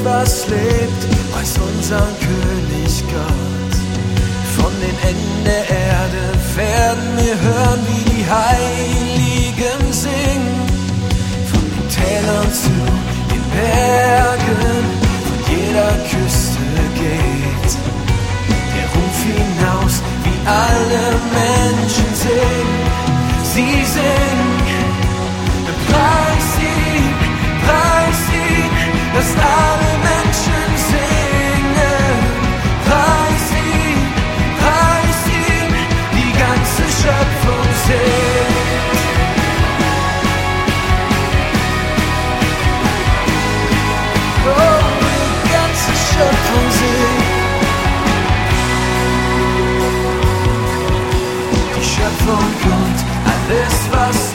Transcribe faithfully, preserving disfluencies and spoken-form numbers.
was lebt, preist unseren König Gott. Von den Enden der Erde werden wir hören, wie die Heiligen singen. Von den Tälern zu den Bergen, von jeder Küste geht der Ruf hinaus, wie alle Menschen singen. Sie singen, preis ihn, preis ihn, lasst alle Menschen singen. Preis ihn, preis ihn, die ganze Schöpfung singt. Oh, die ganze Schöpfung singt. Die Schöpfung und alles, was